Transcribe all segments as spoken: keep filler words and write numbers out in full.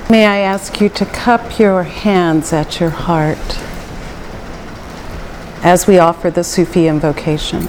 May I ask you to cup your hands at your heart as we offer the Sufi invocation.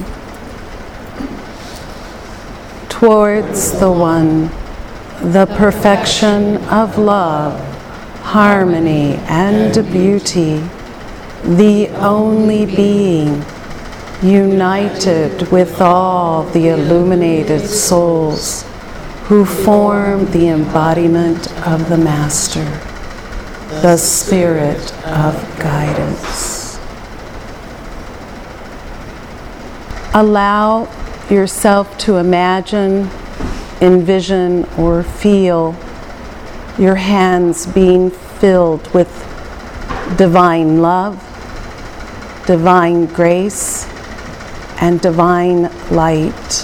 Towards the One, the perfection of love, harmony, and beauty, the only being, united with all the illuminated souls who form the embodiment of the Master, the Spirit of guidance. Allow yourself to imagine, envision, or feel your hands being filled with divine love, divine grace, and divine light.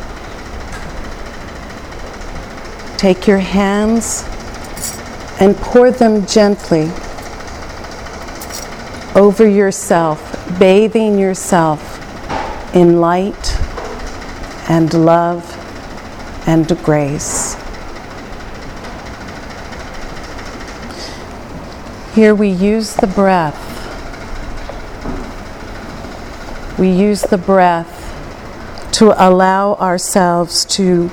Take your hands and pour them gently over yourself, bathing yourself in light and love and grace. Here we use the breath. We use the breath to allow ourselves to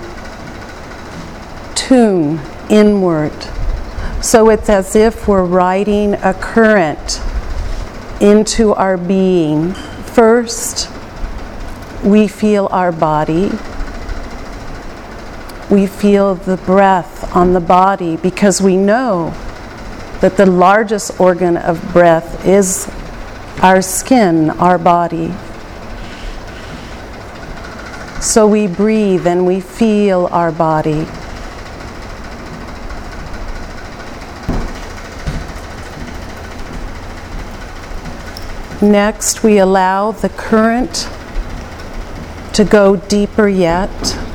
tune inward. So it's as if we're riding a current into our being. First, we feel our body. We feel the breath on the body because we know that the largest organ of breath is our skin, our body. So we breathe and we feel our body. Next, we allow the current to go deeper yet.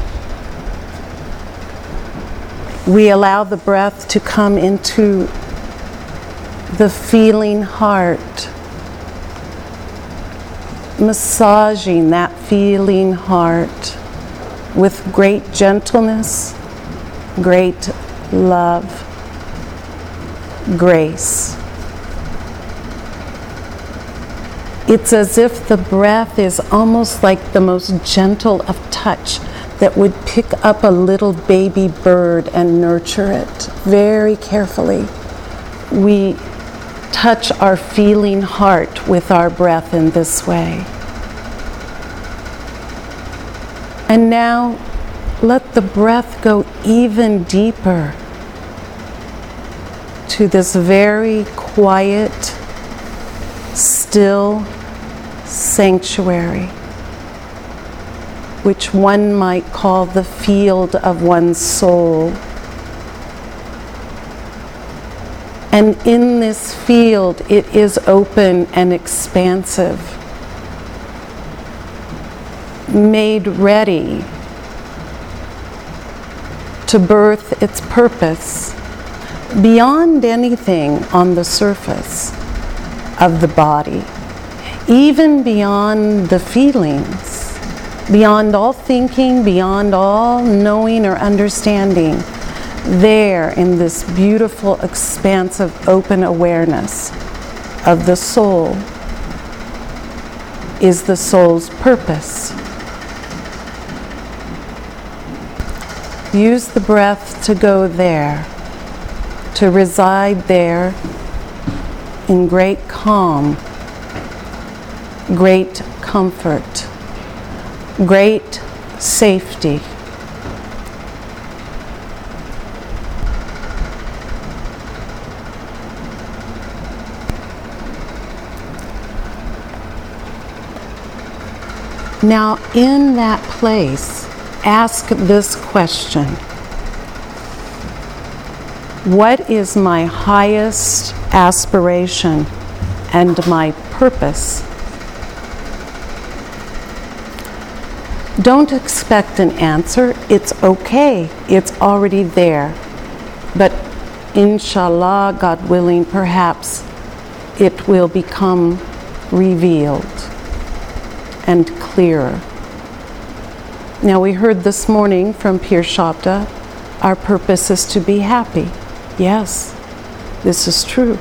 We allow the breath to come into the feeling heart, massaging that feeling heart with great gentleness, great love, grace. It's as if the breath is almost like the most gentle of touch that would pick up a little baby bird and nurture it very carefully. We touch our feeling heart with our breath in this way. And now let the breath go even deeper to this very quiet, still sanctuary, which one might call the field of one's soul. And in this field, it is open and expansive, made ready to birth its purpose beyond anything on the surface of the body, even beyond the feelings, beyond all thinking, beyond all knowing or understanding. There, in this beautiful, expansive, open awareness of the soul, is the soul's purpose. Use the breath to go there, to reside there in great calm, great comfort, great safety. Now, in that place, ask this question: what is my highest aspiration and my purpose? Don't expect an answer. It's okay. It's already there. But inshallah, God willing, perhaps it will become revealed and clearer. Now, we heard this morning from Pir Shabda, our purpose is to be happy. Yes, this is true.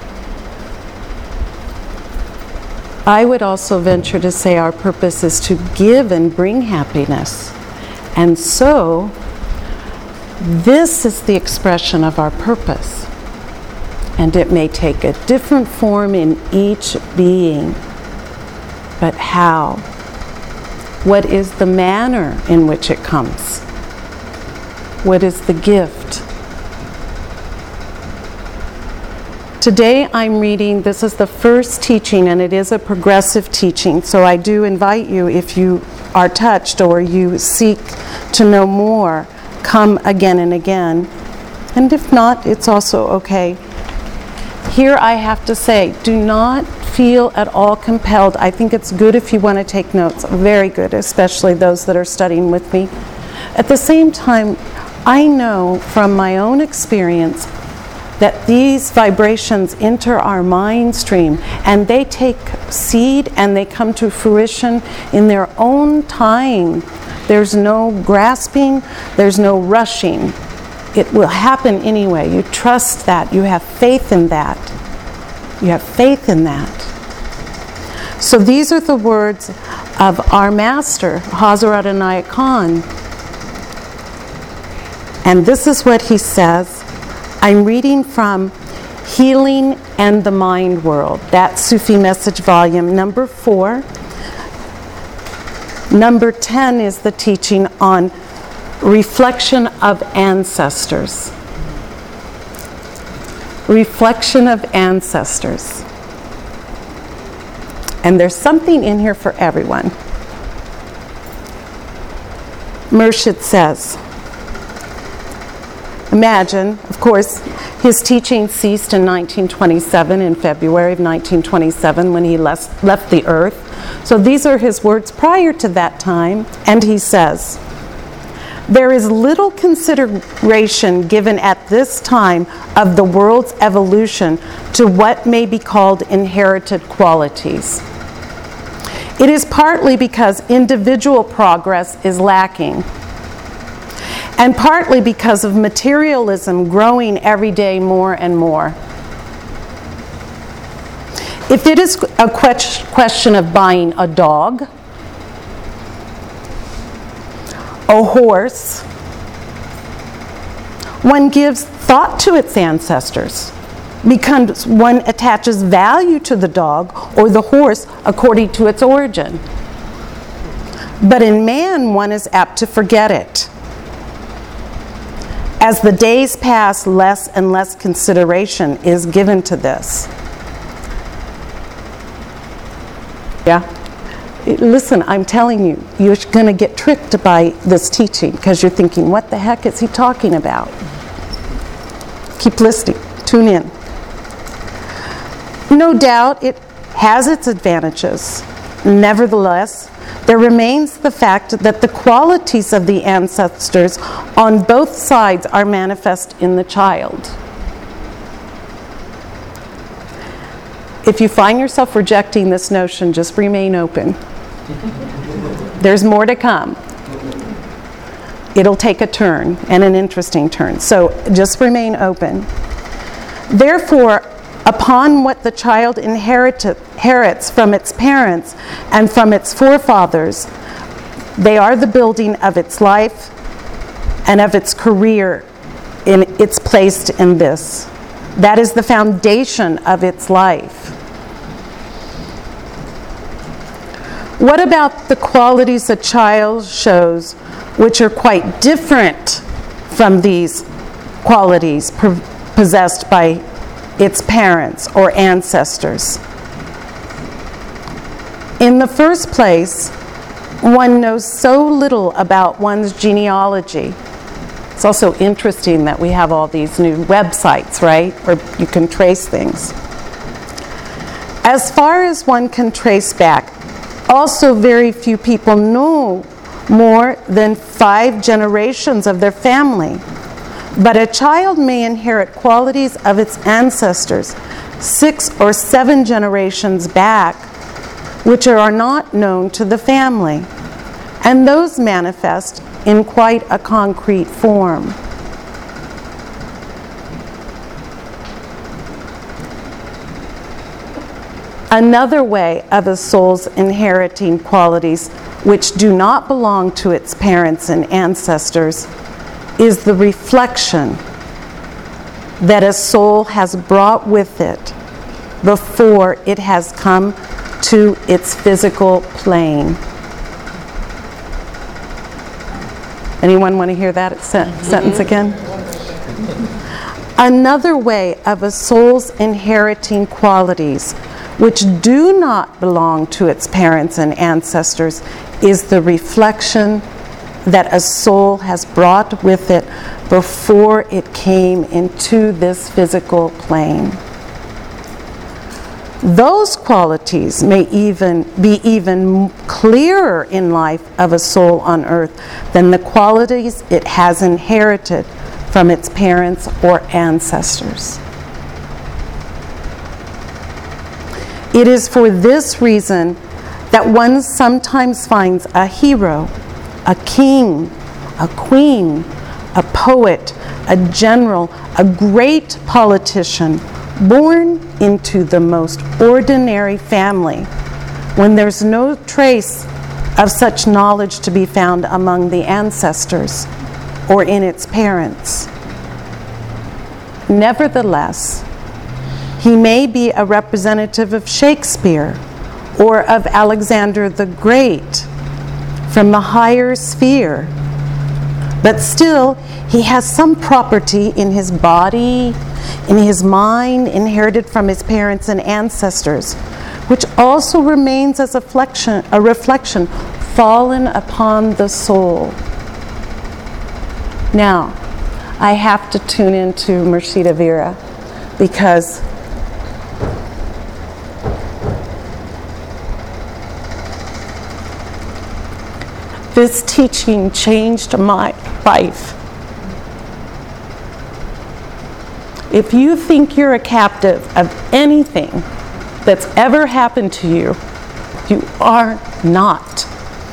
I would also venture to say our purpose is to give and bring happiness. And so, this is the expression of our purpose. And it may take a different form in each being. But how? What is the manner in which it comes? What is the gift? Today I'm reading, this is the first teaching, and it is a progressive teaching, so I do invite you, if you are touched or you seek to know more, come again and again. And if not, it's also okay. Here I have to say, do not feel at all compelled. I think it's good if you want to take notes, very good, especially those that are studying with me. At the same time, I know from my own experience that these vibrations enter our mind stream and they take seed and they come to fruition in their own time. There's no grasping, there's no rushing. It will happen anyway. You trust that. You have faith in that. You have faith in that. So these are the words of our master, Hazrat Inayat Khan. And this is what he says. I'm reading from Healing and the Mind World, that Sufi Message volume number four. Number ten is the teaching on reflection of ancestors. Reflection of ancestors. And there's something in here for everyone. Murshid says, imagine, of course, his teaching ceased in nineteen twenty-seven, in February of nineteen twenty-seven, when he left, left the earth. So these are his words prior to that time, and he says, there is little consideration given at this time of the world's evolution to what may be called inherited qualities. It is partly because individual progress is lacking, and partly because of materialism growing every day more and more. If it is a question of buying a dog, a horse, one gives thought to its ancestors, because one attaches value to the dog or the horse according to its origin. But in man, one is apt to forget it. As the days pass, less and less consideration is given to this. Yeah? Listen, I'm telling you, you're going to get tricked by this teaching because you're thinking, what the heck is he talking about? Keep listening. Tune in. No doubt it has its advantages. Nevertheless, there remains the fact that the qualities of the ancestors on both sides are manifest in the child. If you find yourself rejecting this notion, just remain open. There's more to come. It'll take a turn, and an interesting turn. So just remain open. Therefore, upon what the child inherit, inherits from its parents and from its forefathers, they are the building of its life and of its career in its placed in this. That is the foundation of its life. What about the qualities a child shows which are quite different from these qualities possessed by its parents or ancestors? In the first place, one knows so little about one's genealogy. It's also interesting that we have all these new websites, right, where you can trace things. As far as one can trace back, also very few people know more than five generations of their family. But a child may inherit qualities of its ancestors six or seven generations back, which are not known to the family, and those manifest in quite a concrete form. Another way of a soul's inheriting qualities which do not belong to its parents and ancestors is the reflection that a soul has brought with it before it has come to its physical plane. Anyone want to hear that sen- sentence again? Another way of a soul's inheriting qualities which do not belong to its parents and ancestors is the reflection that a soul has brought with it before it came into this physical plane. Those qualities may even be even clearer in life of a soul on earth than the qualities it has inherited from its parents or ancestors. It is for this reason that one sometimes finds a hero, a king, a queen, a poet, a general, a great politician born into the most ordinary family when there's no trace of such knowledge to be found among the ancestors or in its parents. Nevertheless, he may be a representative of Shakespeare or of Alexander the Great from the higher sphere, but still he has some property in his body, in his mind, inherited from his parents and ancestors, which also remains as a reflection, a reflection fallen upon the soul. Now, I have to tune into Mercita Vera because this teaching changed my life. If you think you're a captive of anything that's ever happened to you, you are not.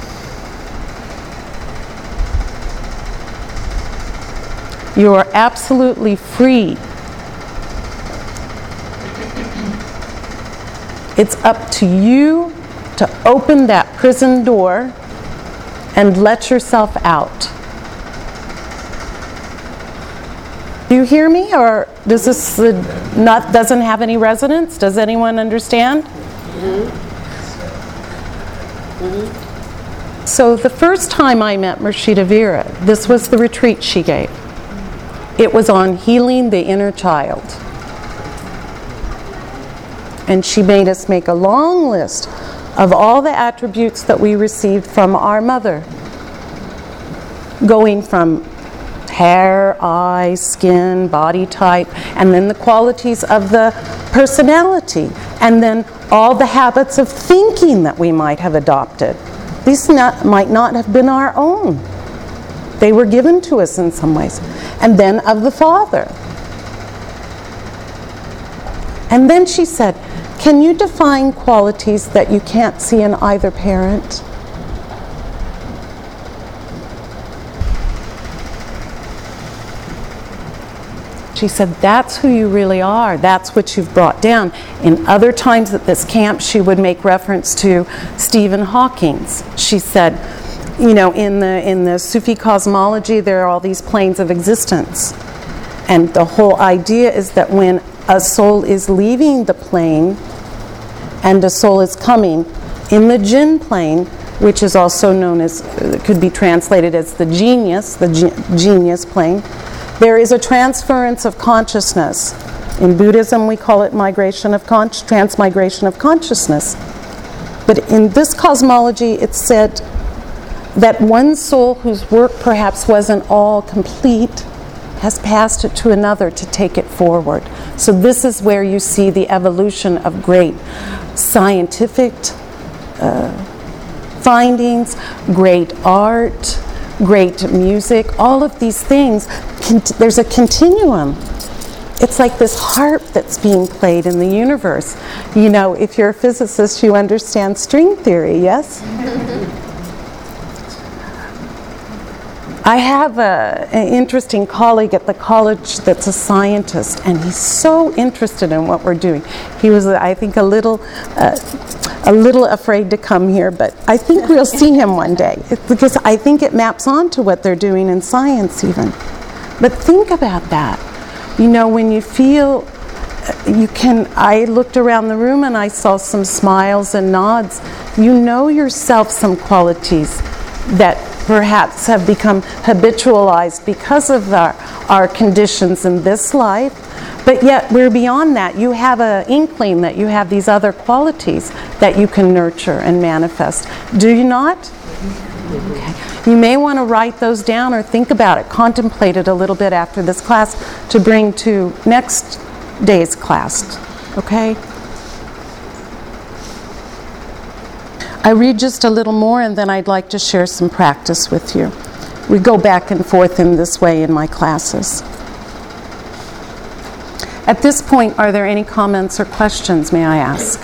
You are absolutely free. It's up to you to open that prison door and let yourself out. Do you hear me, or does this uh, not doesn't have any resonance? Does anyone understand? Mm-hmm. Mm-hmm. So the first time I met Mercita Vera, this was the retreat she gave. It was on healing the inner child. And she made us make a long list of all the attributes that we received from our mother, going from hair, eyes, skin, body type, and then the qualities of the personality, and then all the habits of thinking that we might have adopted. These not, might not have been our own. They were given to us in some ways. And then of the father. And then she said, can you define qualities that you can't see in either parent? She said, that's who you really are. That's what you've brought down. In other times at this camp, she would make reference to Stephen Hawking. She said, you know, in the in the Sufi cosmology, there are all these planes of existence. And the whole idea is that when a soul is leaving the plane and a soul is coming in the Jinn plane, which is also known as, could be translated as the genius, the ge- genius plane, there is a transference of consciousness. In Buddhism, we call it migration of con- transmigration of consciousness. But in this cosmology, it's said that one soul whose work perhaps wasn't all complete has passed it to another to take it forward. So this is where you see the evolution of great scientific uh, findings, great art, great music, all of these things. Cont- there's a continuum. It's like this harp that's being played in the universe. You know, if you're a physicist, you understand string theory, yes? I have a, an interesting colleague at the college that's a scientist, and he's so interested in what we're doing. He was, I think, a little, uh, a little afraid to come here, but I think we'll see him one day, because I think it maps onto what they're doing in science even. But think about that. You know, when you feel, you can, I looked around the room and I saw some smiles and nods. You know yourself some qualities that perhaps have become habitualized because of our, our conditions in this life, but yet we're beyond that. You have an inkling that you have these other qualities that you can nurture and manifest. Do you not? Okay. You may want to write those down or think about it, contemplate it a little bit after this class to bring to next day's class. Okay? I read just a little more and then I'd like to share some practice with you. We go back and forth in this way in my classes. At this point, are there any comments or questions, may I ask?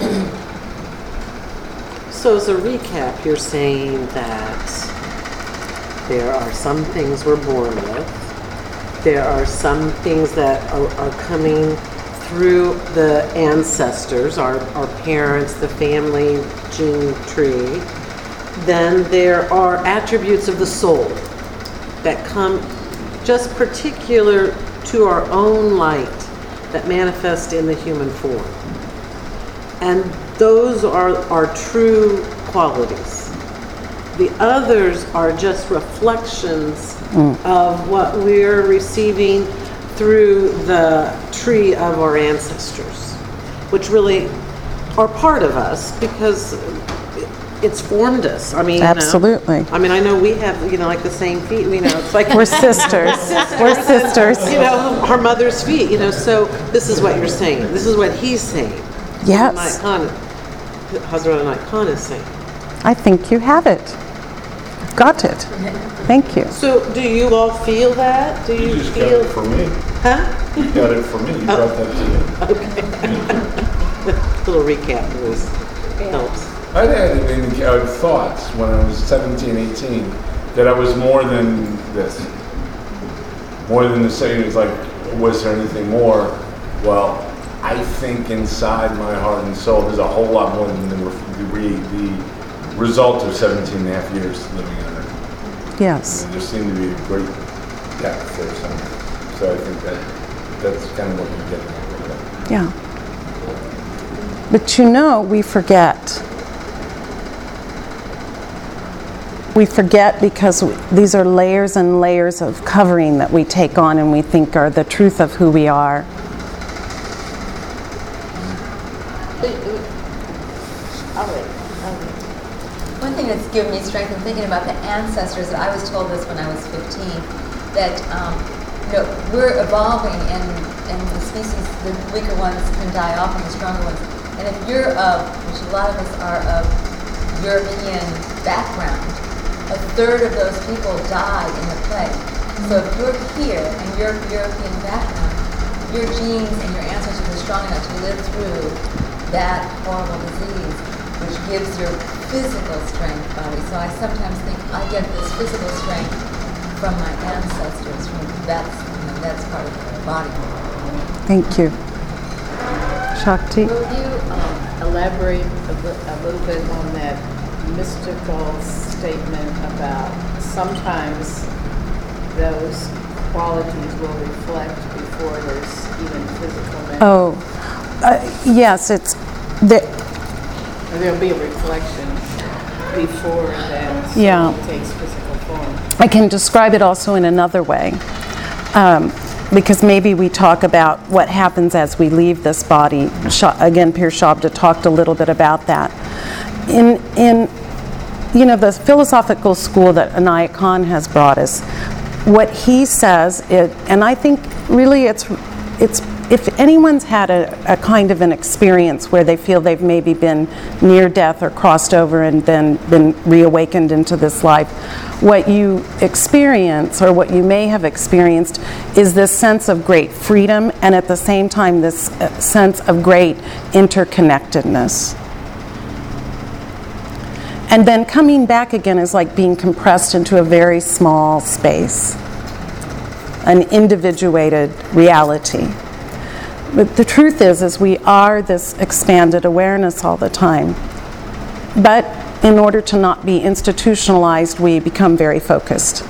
So as a recap, you're saying that there are some things we're born with. There are some things that are, are coming through the ancestors, our, our parents, the family gene tree. Then there are attributes of the soul that come just particular to our own light that manifest in the human form. And those are our true qualities. The others are just reflections mm. of what we're receiving through the tree of our ancestors, which really are part of us because it's formed us. I mean, absolutely. You know, I mean, I know we have, you know, like the same feet. You know, it's like we're sisters. sisters. We're sisters. You know, our mother's feet. You know, so this is what you're saying. This is what he's saying. Yes. Hazrat Inayat Khan is saying. I think you have it. Got it. Thank you. So, do you all feel that? Do you, you just feel? got it for me. Huh? You got it for me. You oh. brought that to me. Okay. A little recap always helps. I had any uh, thoughts when I was seventeen, eighteen that I was more than this. More than the saying. It's like, was there anything more? Well, I think inside my heart and soul, there's a whole lot more than the, the, the result of seventeen and a half years living on Earth. Yes. And there seemed to be a great depth there somewhere. So I think that that's kind of what you get at. Yeah. But you know, we forget. We forget because we, these are layers and layers of covering that we take on and we think are the truth of who we are. One thing that's given me strength in thinking about the ancestors, I was told this when I was fifteen, that um, you know, we're evolving and, and the species, the weaker ones can die off and the stronger ones. And if you're of, which a lot of us are of European background, a third of those people died in the plague. So if you're here and you're European background, your genes and your ancestors are strong enough to live through that horrible disease, which gives your physical strength body. So I sometimes think I get this physical strength from my ancestors. From that's you know, that's part of my body. Thank you. Shakti? Will you um, elaborate a, bit, a little bit on that mystical statement about sometimes those qualities will reflect before there's even physical manifestation? Oh, uh, yes, it's the, or there'll be a reflection before that yeah. takes physical form. I can describe it also in another way. Um, because maybe we talk about what happens as we leave this body. Again, Pir Shabda talked a little bit about that. In, in you know, the philosophical school that Inayat Khan has brought us, what he says, it, and I think really it's, it's if anyone's had a, a kind of an experience where they feel they've maybe been near death or crossed over and then been reawakened into this life, what you experience or what you may have experienced is this sense of great freedom and at the same time this sense of great interconnectedness. And then coming back again is like being compressed into a very small space, an individuated reality. But the truth is, is we are this expanded awareness all the time. But in order to not be institutionalized, we become very focused.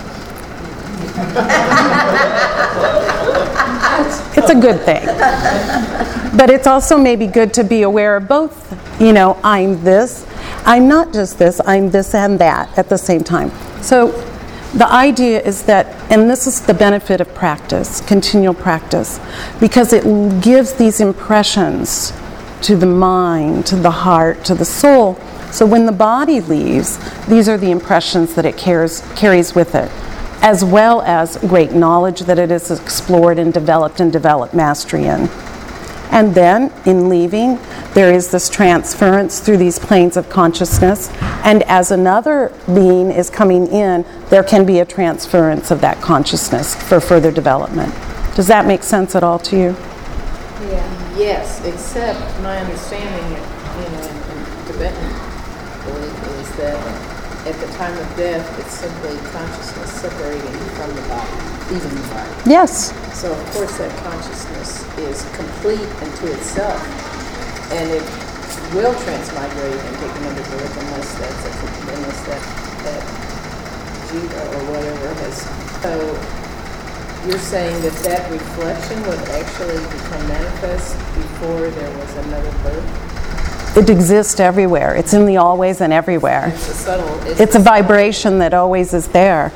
It's a good thing. But it's also maybe good to be aware of both. You know, I'm this, I'm not just this, I'm this and that at the same time. So the idea is that, and this is the benefit of practice, continual practice, because it gives these impressions to the mind, to the heart, to the soul. So when the body leaves, these are the impressions that it carries, carries with it, as well as great knowledge that it has explored and developed and developed mastery in. And then, in leaving, there is this transference through these planes of consciousness, and as another being is coming in, there can be a transference of that consciousness for further development. Does that make sense at all to you? Yeah. Yes, except my understanding, you know, in, in Tibetan belief is that at the time of death, it's simply consciousness separating from the body, leaving the body. Yes. So of course that consciousness is complete unto itself, and it will transmigrate and take another birth unless that's a, unless that that jiva or whatever has. So you're saying that that reflection would actually become manifest before there was another birth? It exists everywhere. It's in the always and everywhere. It's a subtle. It's, it's a vibration that always is there.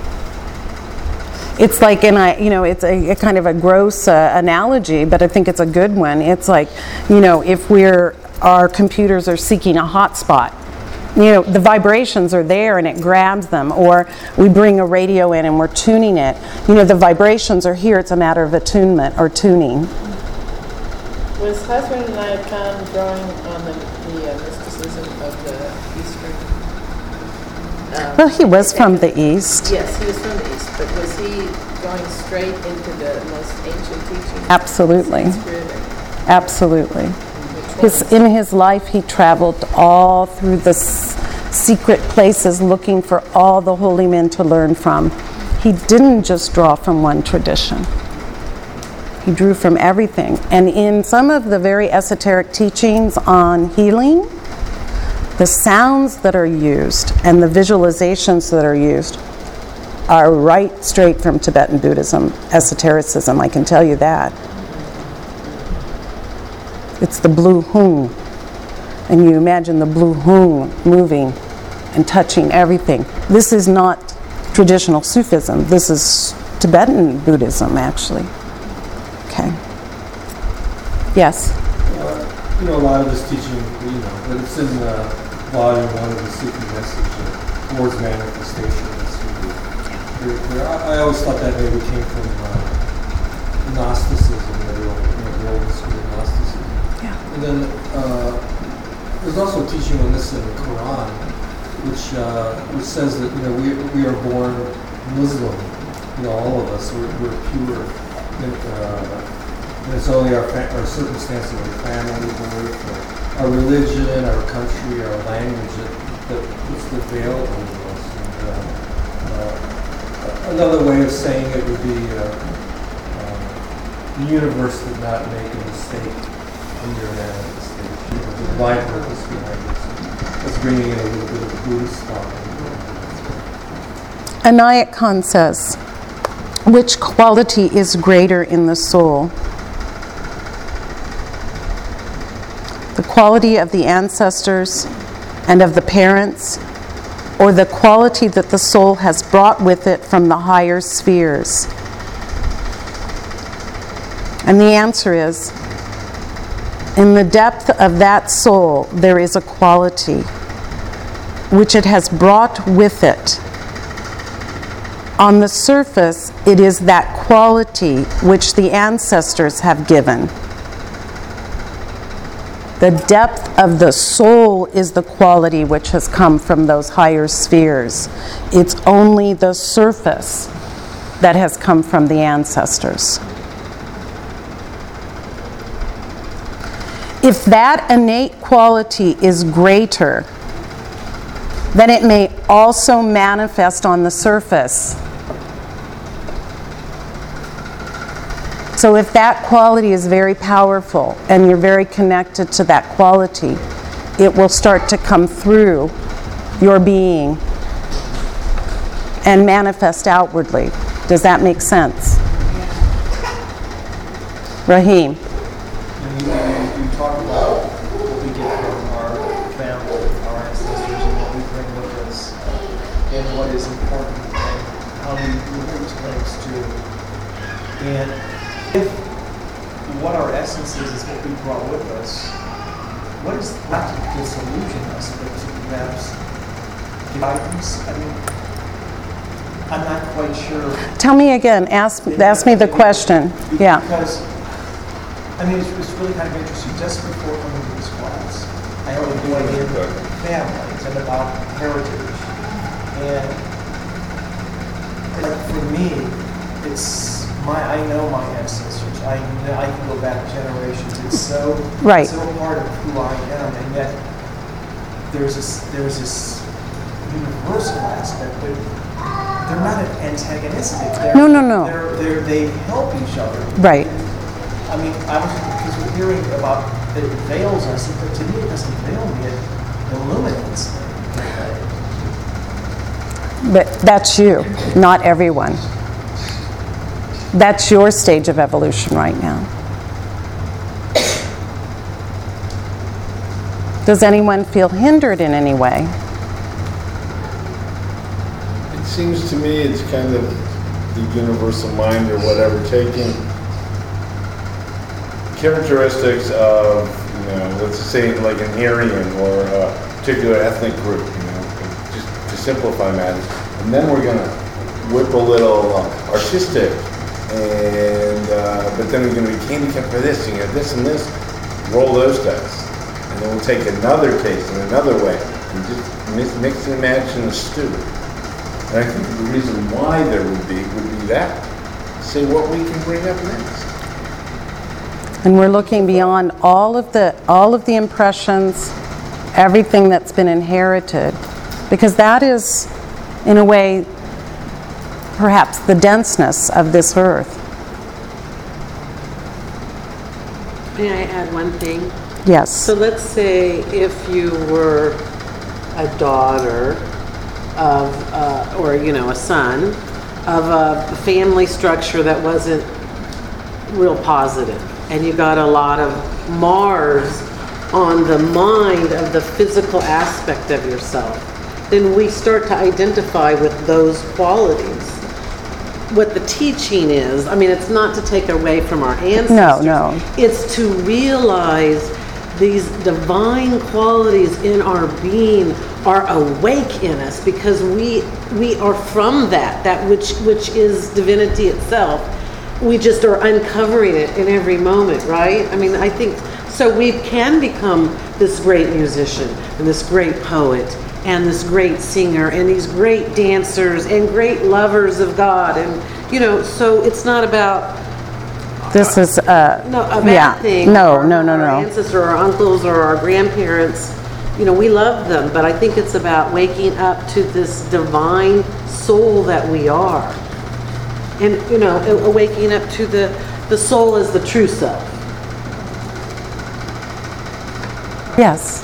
It's like, and I, you know, it's a, a kind of a gross uh, analogy, but I think it's a good one. It's like, you know, if we're, our computers are seeking a hotspot, you know, the vibrations are there and it grabs them, or we bring a radio in and we're tuning it. You know, the vibrations are here, it's a matter of attunement or tuning. Was Hazrat Inayat Khan drawing on the, the uh, mysticism of the Eastern? Um, Well, he was from the East. Yes, he was from the East, but was he going straight into the most ancient teachings? Absolutely. Sanskrit and Absolutely. which His, ones? in his life, he traveled all through the s- secret places looking for all the holy men to learn from. He didn't just draw from one tradition. He drew from everything. And in some of the very esoteric teachings on healing, the sounds that are used and the visualizations that are used are right straight from Tibetan Buddhism, esotericism, I can tell you that. It's the blue hung. And you imagine the blue hung moving and touching everything. This is not traditional Sufism. This is Tibetan Buddhism, actually. Okay. Yes? Uh, you know, a lot of this teaching, you know, but it's in uh, volume one of the Sufi message, uh, towards manifestation. There, there, I, I always thought that maybe came from uh, Gnosticism, the real, you know, the old school of Gnosticism. Yeah. And then uh, there's also teaching on this in the Quran, which uh, which says that, you know, we we are born Muslim. You know, all of us, we're, we're pure. And, uh, and it's only our fa- our circumstances, our family, birth, our, our religion, our country, our language that, that puts the veil over us. And, uh, uh, another way of saying it would be uh, uh, the universe did not make a mistake in your manifestation. You know, the divine purpose behind this. It's bringing in a little bit of Buddhist thought. Inayat Khan says, which quality is greater in the soul? The quality of the ancestors and of the parents, or the quality that the soul has brought with it from the higher spheres? And the answer is, in the depth of that soul, there is a quality which it has brought with it. On the surface, it is that quality which the ancestors have given. The depth of the soul is the quality which has come from those higher spheres. It's only the surface that has come from the ancestors. If that innate quality is greater, then it may also manifest on the surface. So if that quality is very powerful and you're very connected to that quality, it will start to come through your being and manifest outwardly. Does that make sense? Raheem? You, you, you talk about what we get from our family, our ancestors, and what we bring with us, and what is important, and how we relate things to. And if what our essence is is what we brought with us, what is not to disillusion us, but to perhaps guidance? I mean, I'm not quite sure. Tell me again. Ask, ask me the question. Yeah. Because, I mean, it's, it's really kind of interesting. Just before coming to this class, I heard a boy in families and about heritage. And like for me, it's my, I know my ancestors. I know, I can go back generations. It's so, right. so part of who I am. And yet there's this, there's this universal aspect, but they're not antagonistic. They're, no, no, no. They're, they're, they help each other. Right. I mean, I was, because we're hearing about that it veils us, but to me it doesn't veil me, it illuminates me. But that's you, not everyone. That's your stage of evolution right now. Does anyone feel hindered in any way? It seems to me it's kind of the universal mind or whatever, taking characteristics of, you know, let's say like an Aryan or a particular ethnic group, you know, just to simplify matters. And then we're going to whip a little uh, artistic, and uh, but then we're going to be handicapped for this, and you have this and this, roll those dice. And then we'll take another taste in another way, and just mix, mix and match in a stew. And I think the reason why there would be, would be that. Say what we can bring up next. And we're looking beyond all of the all of the impressions, everything that's been inherited, because that is, in a way, perhaps the denseness of this earth. May I add one thing? Yes. So let's say if you were a daughter of, uh, or you know, a son of a family structure that wasn't real positive, and you got a lot of Mars on the mind of the physical aspect of yourself, then we start to identify with those qualities. What the teaching is, I mean, it's not to take away from our ancestors. No, no. It's to realize these divine qualities in our being are awake in us because we we are from that, that which which is divinity itself. We just are uncovering it in every moment, right? I mean, I think, so we can become this great musician and this great poet and this great singer and these great dancers and great lovers of God. And, you know, so it's not about... This is, uh, no, a bad yeah. thing. No, our, no, no, no. Our ancestors or our uncles or our grandparents, you know, we love them, but I think it's about waking up to this divine soul that we are. And, you know, awakening up to the, the soul as the true self. Yes.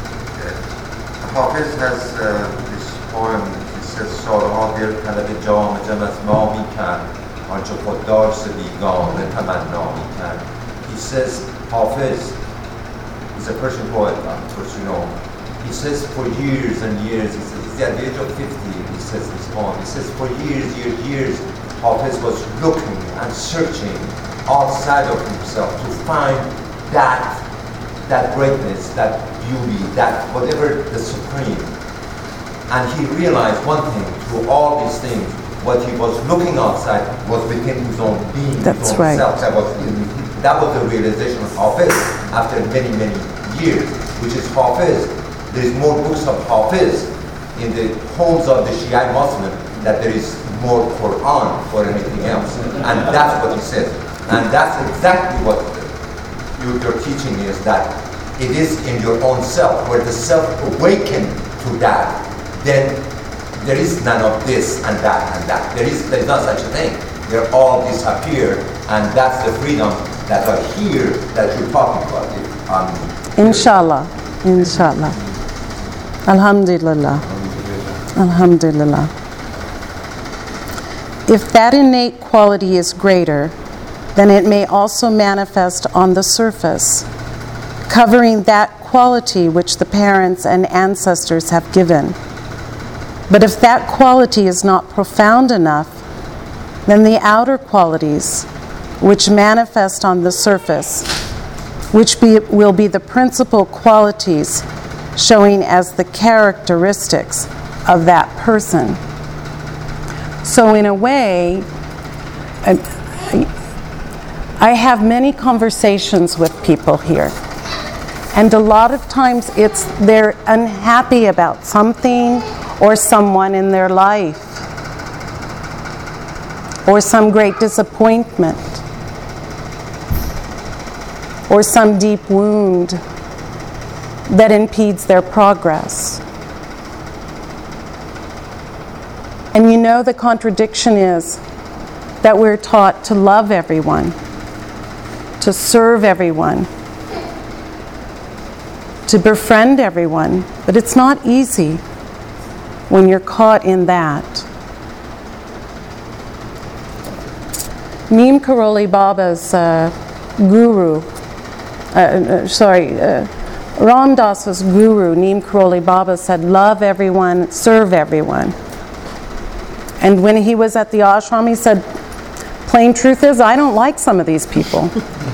Hafiz has uh, this poem, he says, سالها دل طلب جام جم از ما می کرد آنچه خوددار ز بیگانه تمنا می کرد. He says, Hafiz is a Persian poet, of course you know. He says for years and years, he says, he's at the age of fifty, he says this poem, he says for years, years, years, Hafiz was looking and searching outside of himself to find that, that greatness, that beauty, that whatever the supreme. And he realized one thing, through all these things, what he was looking outside was within his own being, That's his own right. self. That was, that was the realization of Hafiz after many, many years, which is Hafiz. There's more books of Hafiz in the homes of the Shia Muslim that there is more Quran or anything else. And that's what he says. And that's exactly what you, your teaching is, that it is in your own self, where the self awakened to that, then there is none of this and that and that. There is, there is not such a thing. They all disappear, and that's the freedom that are here that you're talking about. Um, Inshallah. Inshallah. Alhamdulillah. Alhamdulillah. If that innate quality is greater, then it may also manifest on the surface, covering that quality which the parents and ancestors have given. But if that quality is not profound enough, then the outer qualities, which manifest on the surface, which be, will be the principal qualities showing as the characteristics of that person. So in a way, I have many conversations with people here. And a lot of times it's they're unhappy about something or someone in their life, or some great disappointment, or some deep wound that impedes their progress. And you know the contradiction is that we're taught to love everyone, to serve everyone, to befriend everyone, but it's not easy when you're caught in that. Neem Karoli Baba's uh, guru, uh, uh, sorry, uh, Ram Dass's guru, Neem Karoli Baba, said, love everyone, serve everyone. And when he was at the ashram, he said, plain truth is, I don't like some of these people.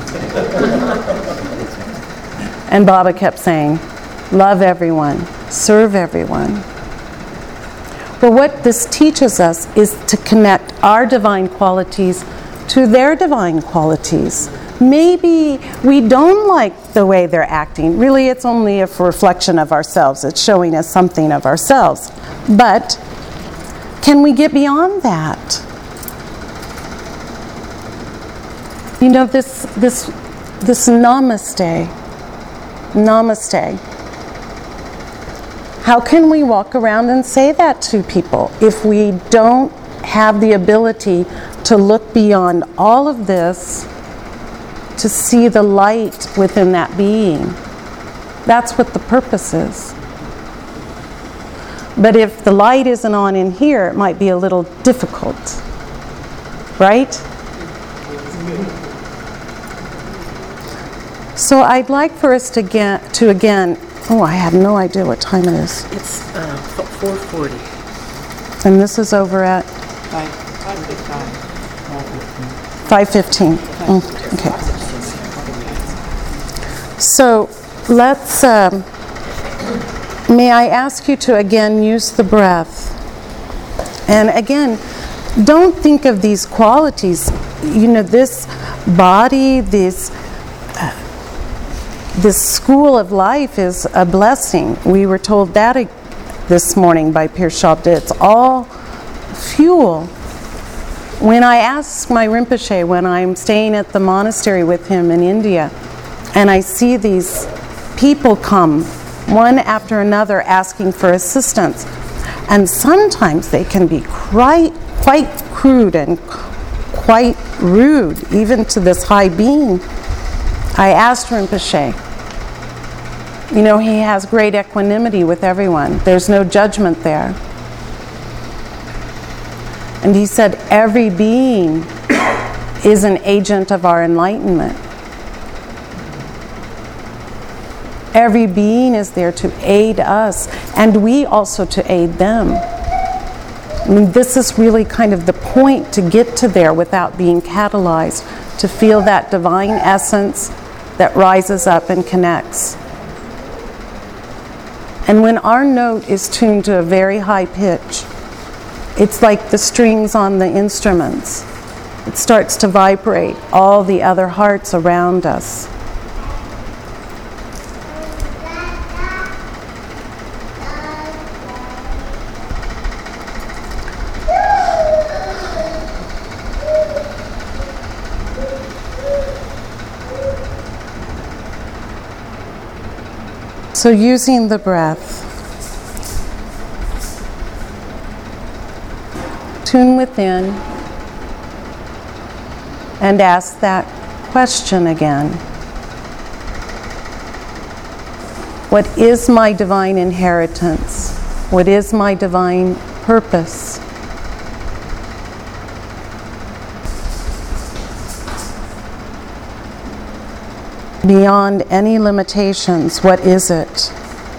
And Baba kept saying, love everyone, serve everyone. But what this teaches us is to connect our divine qualities to their divine qualities. Maybe we don't like the way they're acting. Really, it's only a reflection of ourselves. It's showing us something of ourselves. But can we get beyond that? You know, this this this namaste, namaste. How can we walk around and say that to people if we don't have the ability to look beyond all of this to see the light within that being? That's what the purpose is. But if the light isn't on in here, it might be a little difficult, right? So I'd like for us to get to again, oh, I have no idea what time it is. It's uh, four forty. And this is over at Five, five fifteen. five fifteen. Oh, okay. So let's, um, may I ask you to again use the breath. And again, don't think of these qualities, you know, this body, this, uh, this school of life is a blessing. We were told that this morning by Pir Shabda. It's all fuel. When I ask my Rinpoche, when I'm staying at the monastery with him in India, and I see these people come, one after another, asking for assistance, and sometimes they can be quite, quite crude and quite rude, even to this high being. I asked Rinpoche, you know, he has great equanimity with everyone. There's no judgment there. And he said, every being is an agent of our enlightenment. Every being is there to aid us, and we also to aid them. I mean, this is really kind of the point, to get to there without being catalyzed, to feel that divine essence that rises up and connects. And when our note is tuned to a very high pitch, it's like the strings on the instruments. It starts to vibrate all the other hearts around us. So using the breath, listen within and ask that question again. What is my divine inheritance? What is my divine purpose? Beyond any limitations, what is it?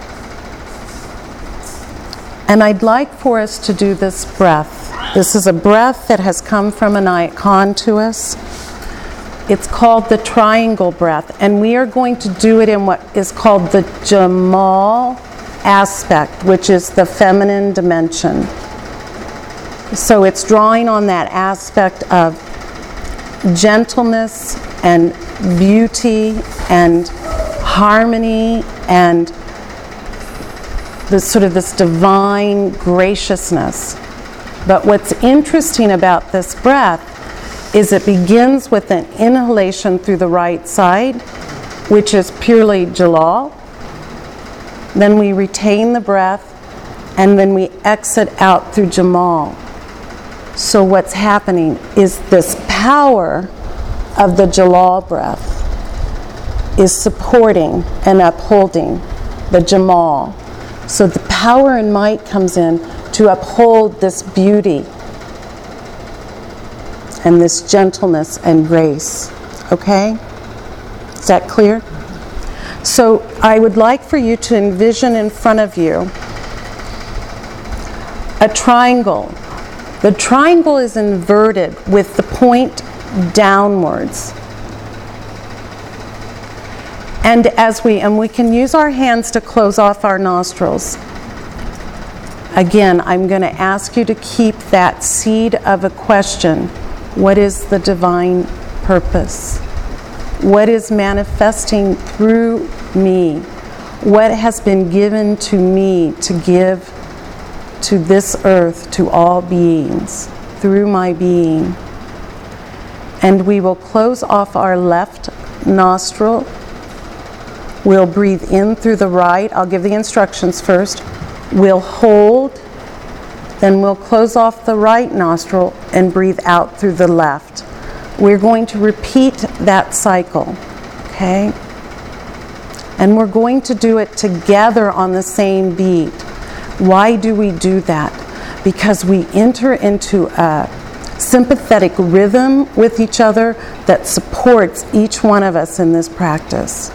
And I'd like for us to do this breath. This is a breath that has come from an icon to us. It's called the triangle breath, and we are going to do it in what is called the Jamal aspect, which is the feminine dimension. So it's drawing on that aspect of gentleness and beauty and harmony and this sort of this divine graciousness. But what's interesting about this breath is it begins with an inhalation through the right side, which is purely Jalal. Then we retain the breath, and then we exit out through Jamal. So what's happening is this power of the Jalal breath is supporting and upholding the Jamal. So the power and might comes in to uphold this beauty and this gentleness and grace. Okay? Is that clear? So I would like for you to envision in front of you a triangle. The triangle is inverted with the point downwards. And as we, and we can use our hands to close off our nostrils. Again, I'm going to ask you to keep that seed of a question. What is the divine purpose? What is manifesting through me? What has been given to me to give to this earth, to all beings, through my being? And we will close off our left nostril. We'll breathe in through the right. I'll give the instructions first. We'll hold, then we'll close off the right nostril and breathe out through the left. We're going to repeat that cycle, okay? And we're going to do it together on the same beat. Why do we do that? Because we enter into a sympathetic rhythm with each other that supports each one of us in this practice.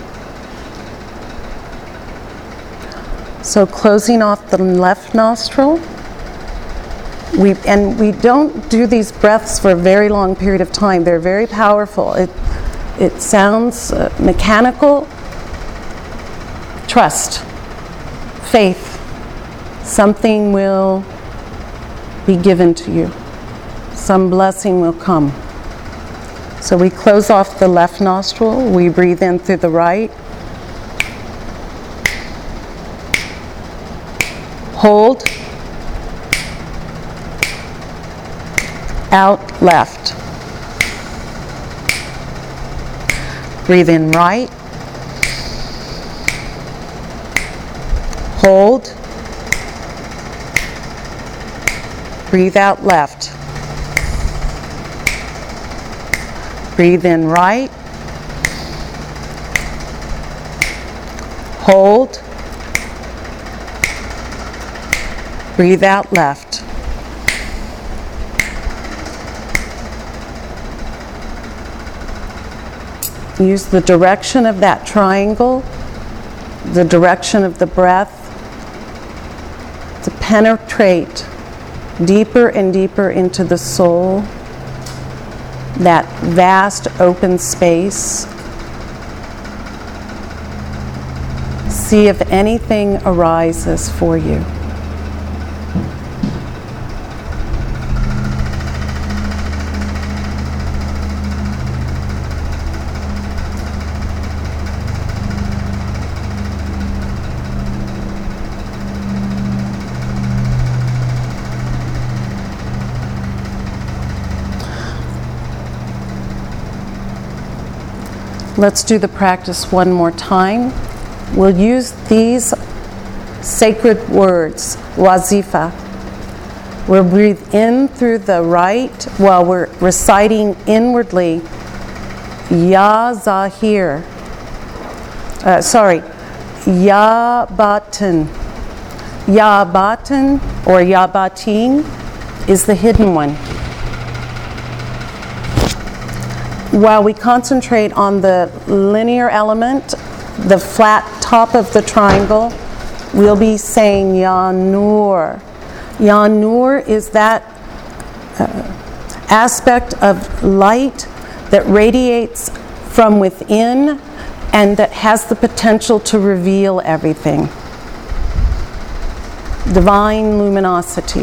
So closing off the left nostril, we, and we don't do these breaths for a very long period of time. They're very powerful. It, it sounds uh, mechanical. Trust, faith, something will be given to you. Some blessing will come. So we close off the left nostril. We breathe in through the right. Hold. Out left. Breathe in right. Hold. Breathe out left. Breathe in right. Hold. Breathe out left. Use the direction of that triangle, the direction of the breath, to penetrate deeper and deeper into the soul, that vast open space. See if anything arises for you. Let's do the practice one more time. We'll use these sacred words, wazifa, We'll breathe in through the right while we're reciting inwardly, Ya Zahir. Uh, sorry, Ya Batin. Ya Batin or Ya Batin is the hidden one. While we concentrate on the linear element, the flat top of the triangle, we'll be saying Ya Nur. Ya Nur is that uh, aspect of light that radiates from within and that has the potential to reveal everything. Divine luminosity.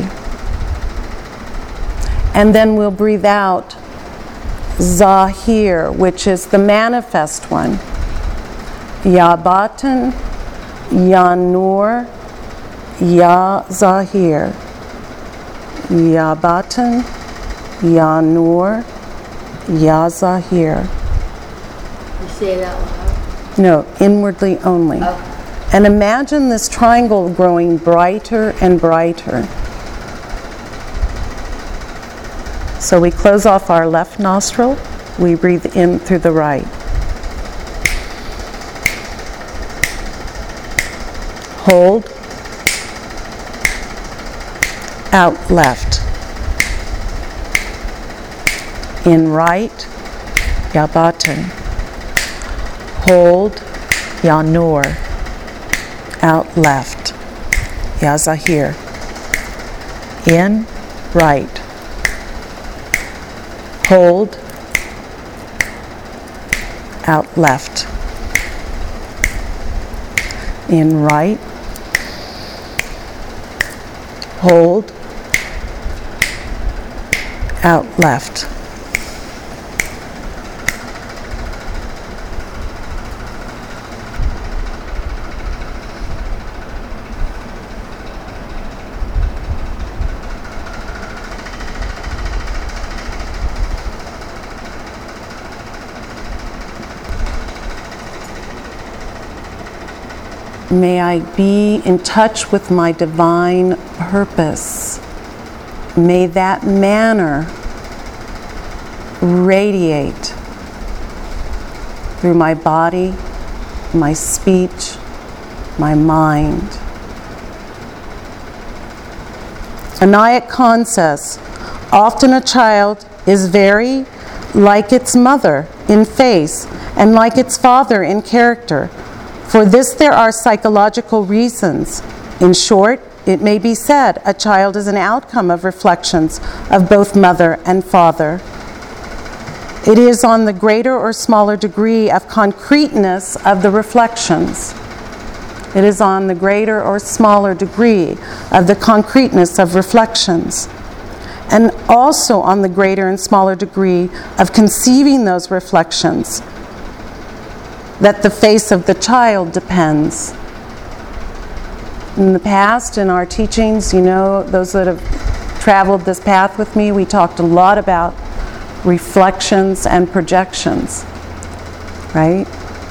And then we'll breathe out Zahir, which is the manifest one. Ya Batin, Ya Nur, Ya Zahir. Ya Batin, Ya Nur, Ya Zahir. You say it out loud? No, inwardly only. Oh. And imagine this triangle growing brighter and brighter. So we close off our left nostril, we breathe in through the right. Hold. Out left. In right, Ya Batin. Hold, Ya Nur. Out left, Ya Zahir. In right. Hold, out left. In right. Hold, out left. May I be in touch with my divine purpose. May that manner radiate through my body, my speech, my mind. Inayat Khan says, often a child is very like its mother in face and like its father in character. For this there are psychological reasons. In short, it may be said a child is an outcome of reflections of both mother and father. It is on the greater or smaller degree of concreteness of the reflections. It is on the greater or smaller degree of the concreteness of reflections. And also on the greater and smaller degree of conceiving those reflections that the face of the child depends. In the past, in our teachings, you know, those that have traveled this path with me, we talked a lot about reflections and projections, right?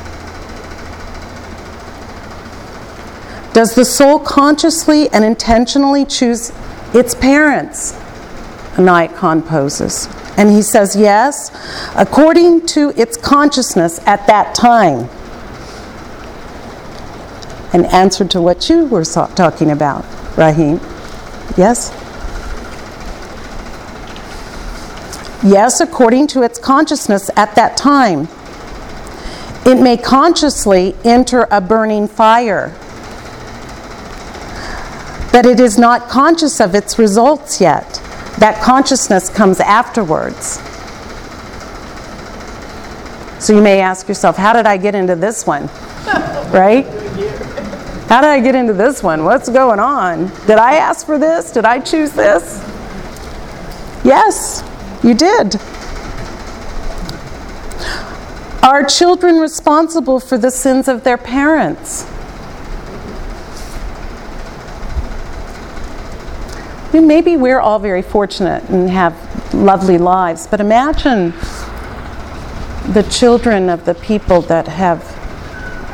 Does the soul consciously and intentionally choose its parents? Inayat Khan poses. And he says, yes, according to its consciousness at that time. An answer to what you were so- talking about, Rahim. Yes? Yes, according to its consciousness at that time. It may consciously enter a burning fire, but it is not conscious of its results yet. That consciousness comes afterwards. So you may ask yourself, how did I get into this one? Right? How did I get into this one? What's going on? Did I ask for this? Did I choose this? Yes, you did. Are children responsible for the sins of their parents? Maybe we're all very fortunate and have lovely lives, but imagine the children of the people that have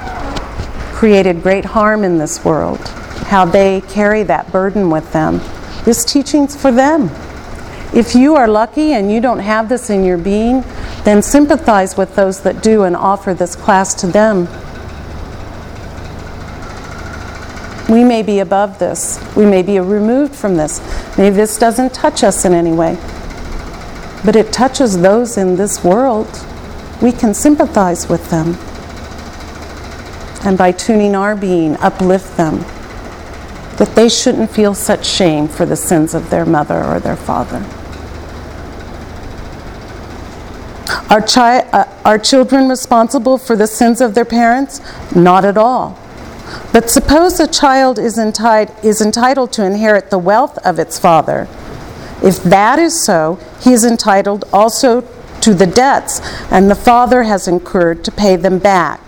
created great harm in this world, how they carry that burden with them. This teaching's for them. If you are lucky and you don't have this in your being, then sympathize with those that do and offer this class to them. We may be above this. We may be removed from this. Maybe this doesn't touch us in any way. But it touches those in this world. We can sympathize with them. And by tuning our being, uplift them. That they shouldn't feel such shame for the sins of their mother or their father. Are, chi- uh, are children responsible for the sins of their parents? Not at all. But suppose a child is, enti- is entitled to inherit the wealth of its father. If that is so, he is entitled also to the debts, and the father has incurred to pay them back.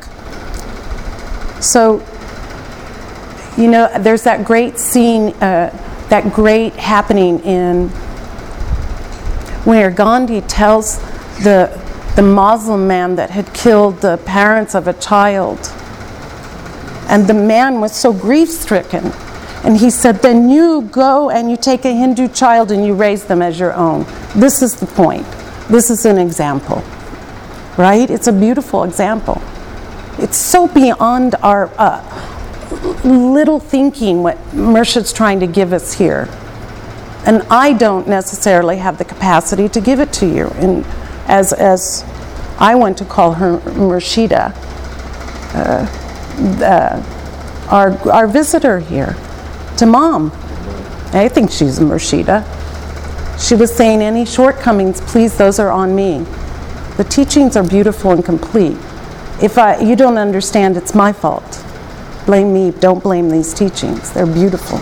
So, you know, there's that great scene, uh, that great happening in where Gandhi tells the the Muslim man that had killed the parents of a child. And the man was so grief-stricken. And he said, then you go and you take a Hindu child and you raise them as your own. This is the point. This is an example. Right? It's a beautiful example. It's so beyond our uh, little thinking what Murshid's trying to give us here. And I don't necessarily have the capacity to give it to you. And as as I want to call her Murshida, uh, uh, our our visitor here, to Mom. I think she's a Murshida. She was saying, any shortcomings, please, those are on me. The teachings are beautiful and complete. If I you don't understand, it's my fault. Blame me, don't blame these teachings. They're beautiful.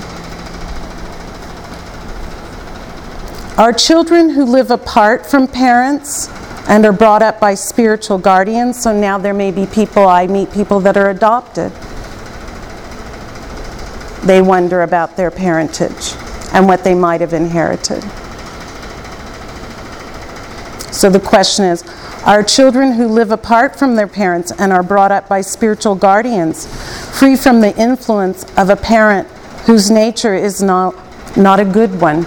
Are children who live apart from parents and are brought up by spiritual guardians, so now there may be people, I meet people that are adopted. They wonder about their parentage and what they might have inherited. So the question is, are children who live apart from their parents and are brought up by spiritual guardians free from the influence of a parent whose nature is not, not a good one?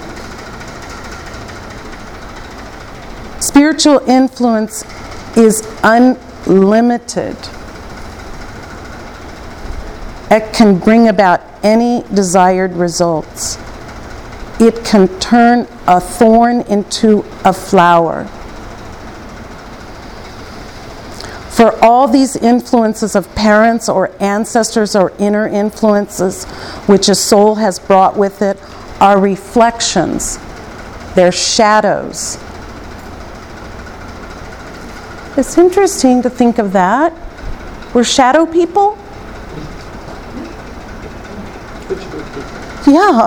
Spiritual influence is unlimited. It can bring about any desired results. It can turn a thorn into a flower. For all these influences of parents or ancestors or inner influences which a soul has brought with it are reflections. They're shadows. It's interesting to think of that. We're shadow people? Yeah.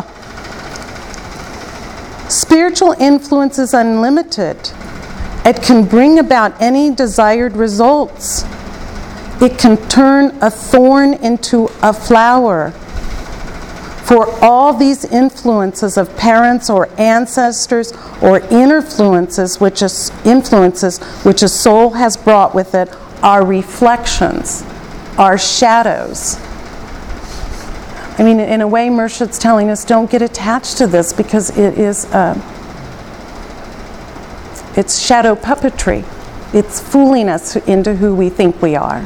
Spiritual influence is unlimited. It can bring about any desired results. It can turn a thorn into a flower. For all these influences of parents or ancestors or inner influences which a, influences which a soul has brought with it are reflections, are shadows. I mean, in a way, Murshid's telling us, don't get attached to this because it is, uh, it's shadow puppetry. It's fooling us into who we think we are.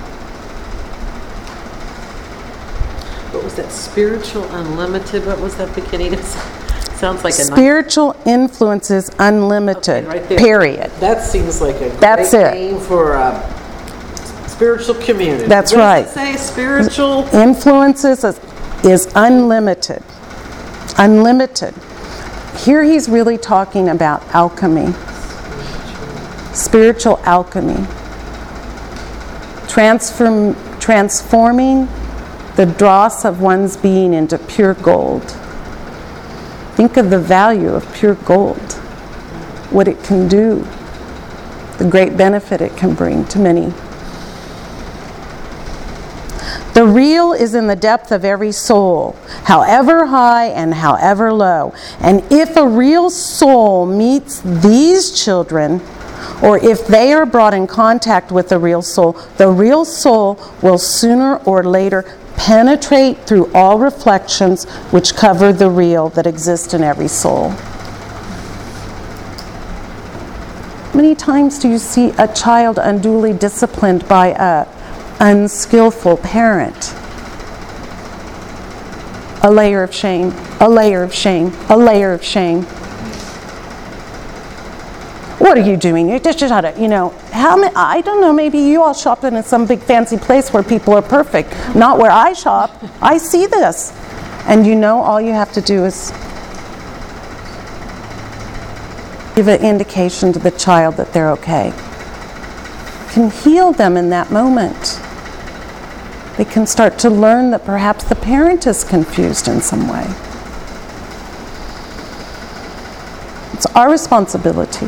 What was that? Spiritual unlimited? What was that beginning? It sounds like a spiritual nice... influence is unlimited. Okay, right there. Period. That seems like a That's great it. name for a spiritual community. That's what right. Does it say spiritual influences is, is unlimited. Unlimited. Here he's really talking about alchemy. Spiritual alchemy. Transform, transforming the dross of one's being into pure gold. Think of the value of pure gold, what it can do, the great benefit it can bring to many. The real is in the depth of every soul, however high and however low. And if a real soul meets these children, or if they are brought in contact with the real soul, the real soul will sooner or later penetrate through all reflections which cover the real that exist in every soul. How many times do you see a child unduly disciplined by a unskillful parent? A layer of shame, a layer of shame, a layer of shame. What are you doing? You just shut it. You know, how many, I don't know, maybe you all shop in some big fancy place where people are perfect. Not where I shop. I see this. And you know, all you have to do is give an indication to the child that they're okay. Can heal them in that moment. They can start to learn that perhaps the parent is confused in some way. It's our responsibility.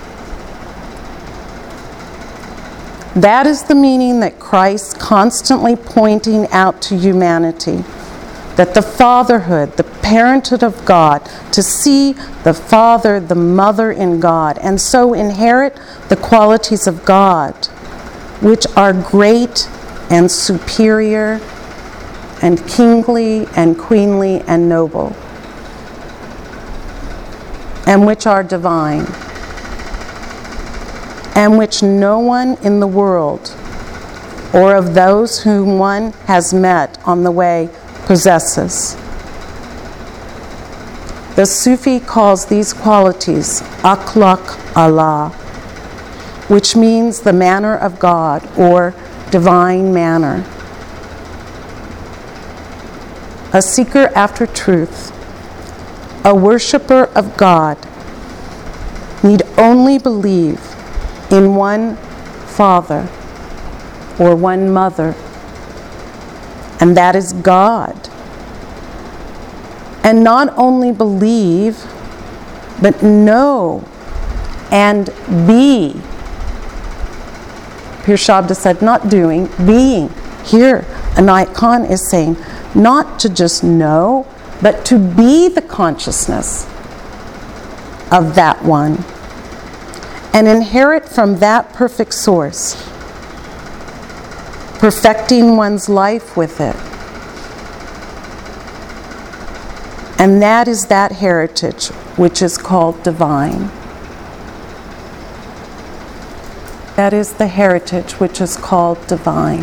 That is the meaning that Christ constantly pointing out to humanity, that the fatherhood, the parenthood of God, to see the father, the mother in God, and so inherit the qualities of God, which are great and superior and kingly and queenly and noble, and which are divine, and which no one in the world or of those whom one has met on the way possesses. The Sufi calls these qualities akhlaq Allah, which means the manner of God or divine manner. A seeker after truth, a worshiper of God, need only believe in one Father or one Mother, and that is God. And not only believe, but know and be. Pir Shabda said, not doing, being. Here, Anayat Khan is saying, not to just know, but to be the consciousness of that one, and inherit from that perfect source, perfecting one's life with it. And that is that heritage which is called divine. That is the heritage which is called divine.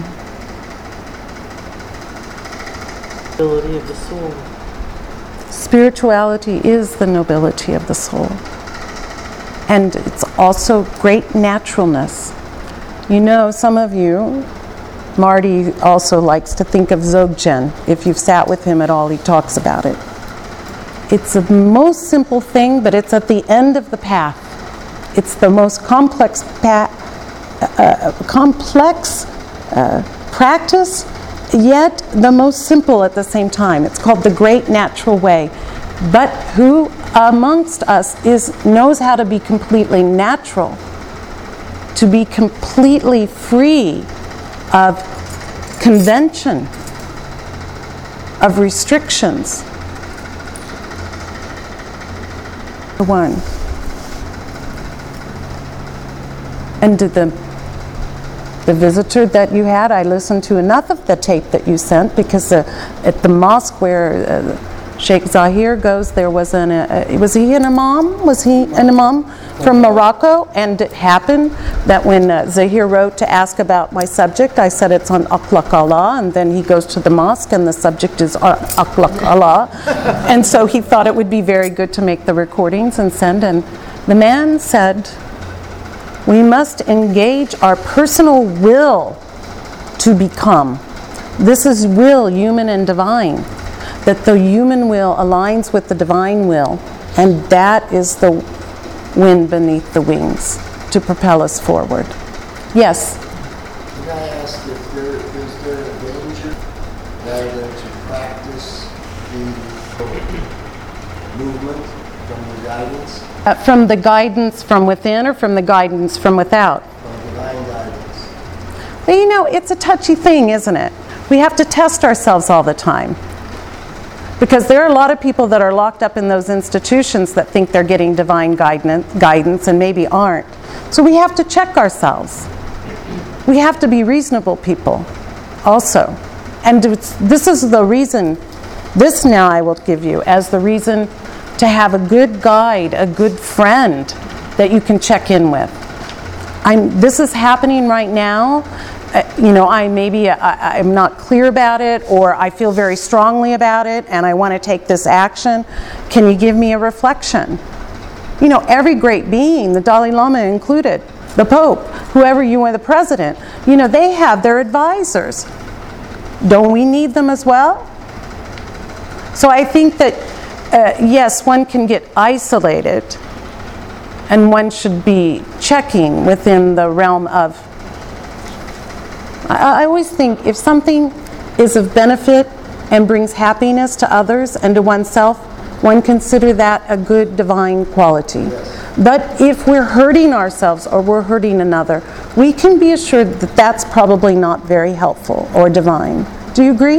Ability of the soul. Spirituality is the nobility of the soul. And it's also great naturalness. You know, some of you, Marty also likes to think of Dzogchen. If you've sat with him at all, he talks about it. It's the most simple thing, but it's at the end of the path. It's the most complex path, uh, complex uh, practice, yet the most simple at the same time. It's called the Great Natural Way. But who amongst us is knows how to be completely natural, to be completely free of convention, of restrictions? One. And did the the visitor that you had, I listened to enough of the tape that you sent, because uh, at the mosque where uh, Sheikh Zahir goes, there was an, uh, was he an imam? Was he an imam from Morocco? And it happened that when uh, Zahir wrote to ask about my subject, I said it's on Akhlaq Allah, and then he goes to the mosque and the subject is uh, Akhlaq Allah. And so he thought it would be very good to make the recordings and send, and the man said, we must engage our personal will to become. This is will, human and divine. That the human will aligns with the divine will, and that is the wind beneath the wings to propel us forward. Yes? Can I ask if there is there a danger rather than to practice the movement from the guidance? Uh, from the guidance from within or from the guidance from without? From divine guidance. Well, you know, it's a touchy thing, isn't it? We have to test ourselves all the time. Because there are a lot of people that are locked up in those institutions that think they're getting divine guidance, guidance and maybe aren't. So we have to check ourselves. We have to be reasonable people also. And it's, this is the reason, this now I will give you as the reason to have a good guide, a good friend that you can check in with. I'm, this is happening right now. Uh, you know, I maybe I, I'm not clear about it, or I feel very strongly about it and I want to take this action. Can you give me a reflection? You know, every great being, the Dalai Lama included, the Pope, whoever you are, the President, you know, they have their advisors. Don't we need them as well? So I think that, uh, yes, one can get isolated, and one should be checking within the realm of, I, I always think if something is of benefit and brings happiness to others and to oneself, one consider that a good divine quality. Yes. But if we're hurting ourselves or we're hurting another, we can be assured that that's probably not very helpful or divine. Do you agree?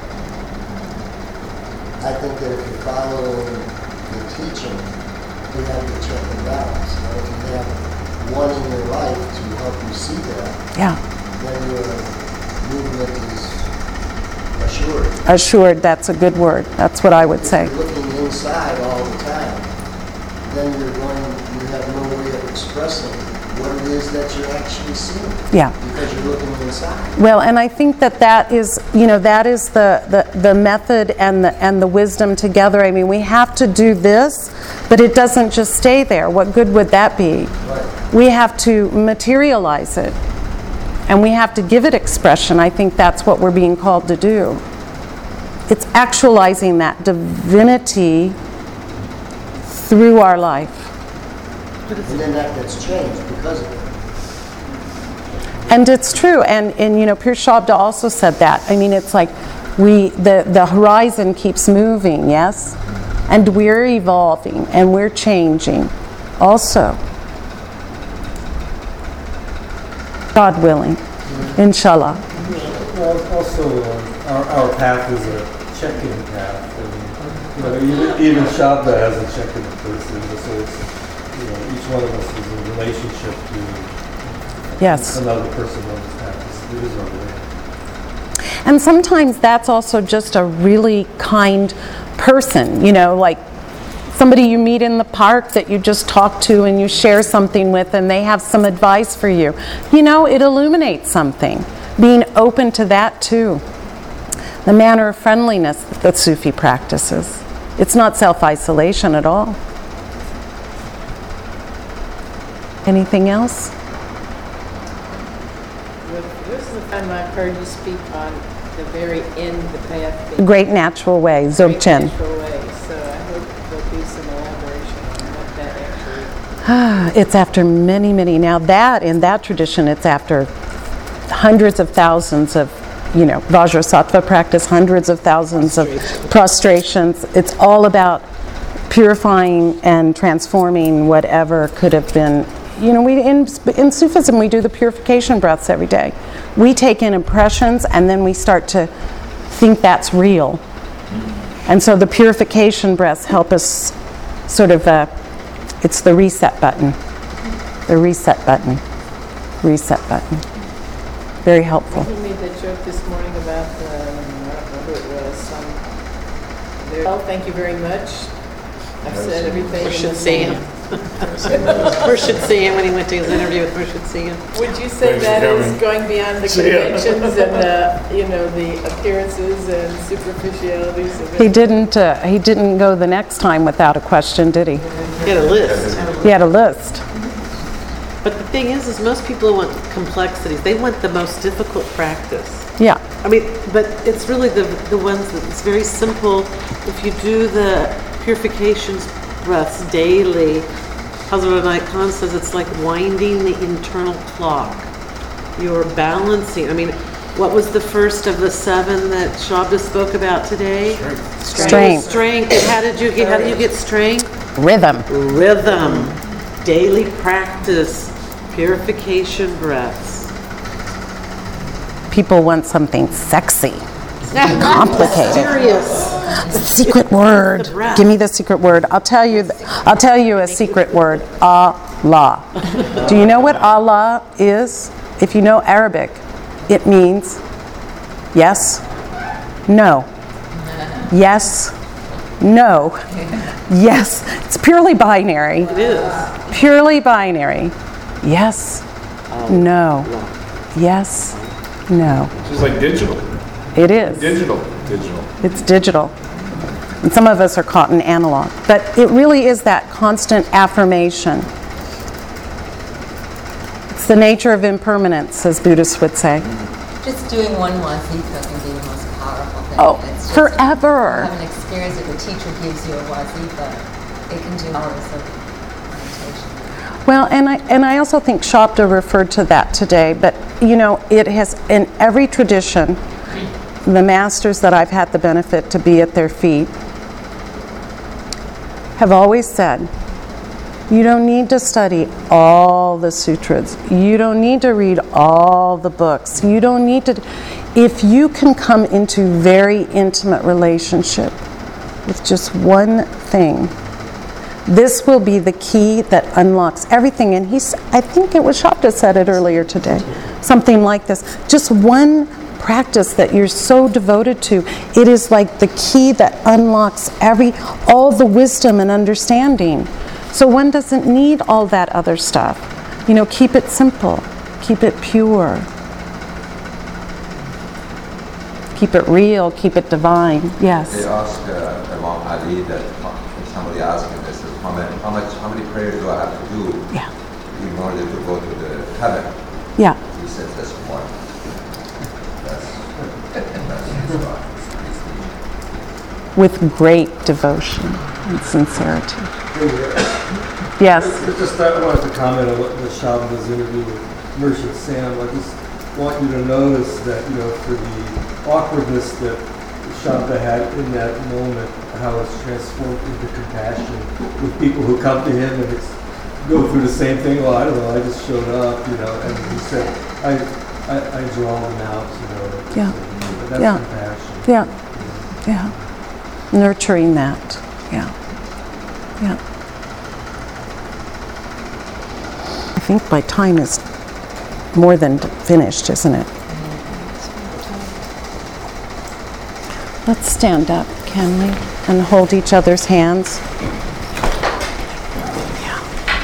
I think that if you're following the teaching, you have to check and balance. Now, if you have one in your life to help you see that, yeah, then your movement is assured. Assured, that's a good word. That's what I would if say. If you're looking inside all the time, then you're going, you have no way of expressing what it is that you're actually seeing. Yeah. Because you're looking inside. Well, and I think that that is, you know, that is the, the, the method and the, and the wisdom together. I mean, we have to do this, but it doesn't just stay there. What good would that be? Right. We have to materialize it, and we have to give it expression. I think that's what we're being called to do. It's actualizing that divinity through our life. And then that gets changed because of it. And it's true, and, and you know, Pir Shabda also said that. I mean, it's like we, the, the horizon keeps moving, yes? And we're evolving, and we're changing also. God willing, inshallah. Well, also, uh, our, our path is a check-in path. And, you know, even, even Shabda has a check-in person, so it's, you know, each one of us is in relationship to yes. another person on this path. It is our way. And sometimes that's also just a really kind person, you know, like somebody you meet in the park that you just talk to and you share something with, and they have some advice for you. You know, it illuminates something. Being open to that too. The manner of friendliness that Sufi practices. It's not self-isolation at all. Anything else? This is the time I've heard you speak on the very end of the path. Great natural way, Dzogchen. Great natural way. So I hope there'll be some elaboration on what that actually Ah, it's after many, many. Now that, in that tradition, it's after hundreds of thousands of, you know, Vajrasattva practice, hundreds of thousands of prostrations. It's all about purifying and transforming whatever could have been. You know, we in, in Sufism, we do the purification breaths every day. We take in impressions and then we start to think that's real. And so the purification breaths help us sort of, uh, it's the reset button. The reset button. Reset button. Very helpful. You made that joke this morning about, um, I don't know who it was, some, there, oh, thank you very much. I've said everything. Murshid Singh. Murshid Singh, when he went to his interview with Murshid Singh. Would you say Thanks that for is coming. going beyond the conventions and the, you know, the appearances and superficialities of it? He didn't. Uh, he didn't go the next time without a question, did he? He had a list. He had a list. But the thing is, is most people want complexities. They want the most difficult practice. Yeah. I mean, but it's really the the ones that it's very simple. If you do the purification breaths daily, Hazrat Inayat Khan says it's like winding the internal clock. You're balancing. I mean, what was the first of the seven that Shabda spoke about today? Strength. Strength. Strength. And how did you get? How do you get strength? Rhythm. Rhythm. Daily practice. Purification breaths. People want something sexy, complicated. Serious. Secret word. breath. Give me the secret word. I'll tell you. th- I'll tell you a secret word. Allah. Do you know what Allah is? If you know Arabic, it means yes, No. Yes. No. Yes. It's purely binary. It is. Purely binary. Yes. No. Yes. No. It's just like digital. It is. Digital. Digital. It's digital. And some of us are caught in analog. But it really is that constant affirmation. It's the nature of impermanence, as Buddhists would say. Just doing one wazifa can be the most powerful thing. Oh, It's just forever. Have an experience if the teacher gives you a wazifa, it can do hours of meditation. Well, and I and I also think Shabda referred to that today, but you know, it has, in every tradition, the masters that I've had the benefit to be at their feet have always said, you don't need to study all the sutras. You don't need to read all the books. You don't need to, if you can come into very intimate relationship with just one thing, this will be the key that unlocks everything. And he's, I think it was Shabda said it earlier today, something like this. Just one practice that you're so devoted to, it is like the key that unlocks every, all the wisdom and understanding. So one doesn't need all that other stuff. You know, keep it simple, keep it pure, keep it real, keep it divine. Yes. They ask uh, Imam Ali that somebody asked him this: how many, how much, how many prayers do I have to do Yeah. in order to go to the heaven? Yeah. He says that's one. That's, that's With great devotion and sincerity. Yes. Just, just I wanted to comment on what the Shabda's interview with Murshid Sam. I just want you to notice that, you know, for the awkwardness that Shabda had in that moment, how it's transformed into compassion with people who come to him and it's, go through the same thing. Well, I don't know, I just showed up, you know, and he said, I, I, I draw them out, you know. Yeah. So, that's Yeah. compassion. Yeah. Yeah. Nurturing that. Yeah. Yeah. I think my time is more than finished, isn't it? Let's stand up, can we? And hold each other's hands. Yeah.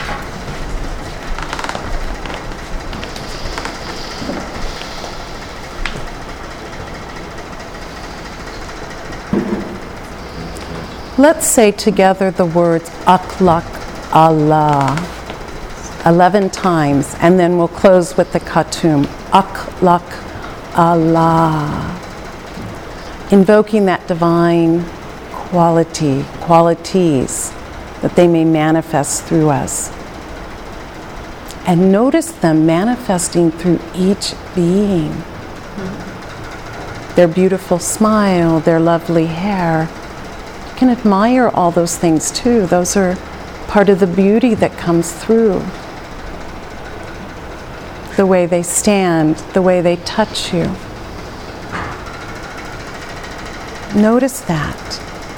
Let's say together the words Aklak Allah eleven times, and then we'll close with the Khatum. Aklak Allah. Invoking that divine quality, qualities, that they may manifest through us. And notice them manifesting through each being. Their beautiful smile, their lovely hair. You can admire all those things too. Those are part of the beauty that comes through. The way they stand, the way they touch you. Notice that.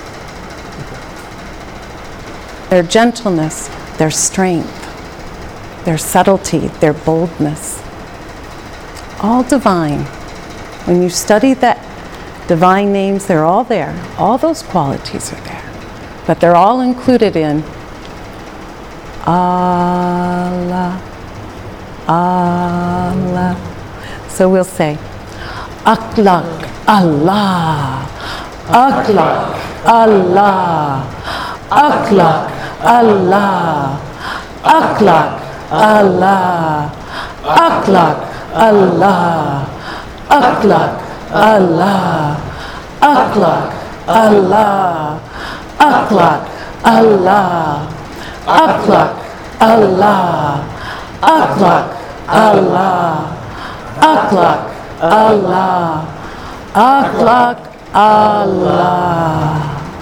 Their gentleness, their strength, their subtlety, their boldness. All divine. When you study that divine names, they're all there. All those qualities are there. But they're all included in Allah, Allah. So we'll say, Aklak Allah, Aklak Allah, Aklak Allah, Aklak Allah, Aklak Allah, Aklak Allah, Aklak Allah, Aklak Allah, Aklak Allah, Aklak Allah, Aklak Allah, Aklak Allah.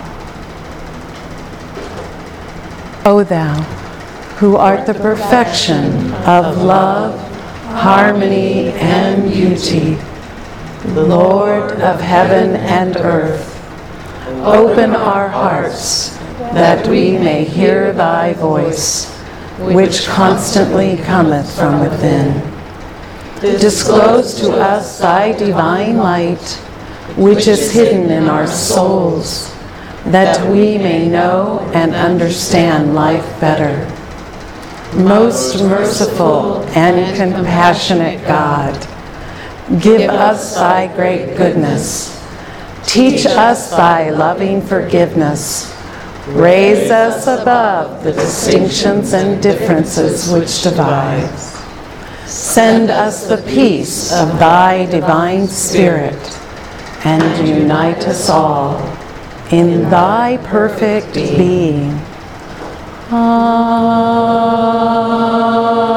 O thou, who art the perfection of love, harmony, and beauty, Lord of heaven and earth, open our hearts that we may hear thy voice, which constantly cometh from within. Disclose to us thy divine light, which is hidden in our souls, that we may know and understand life better. Most merciful and compassionate God, give us thy great goodness. Teach us thy loving forgiveness. Raise us above the distinctions and differences which divide. Send us the peace of thy divine Spirit, and unite us all in thy perfect being. Amen.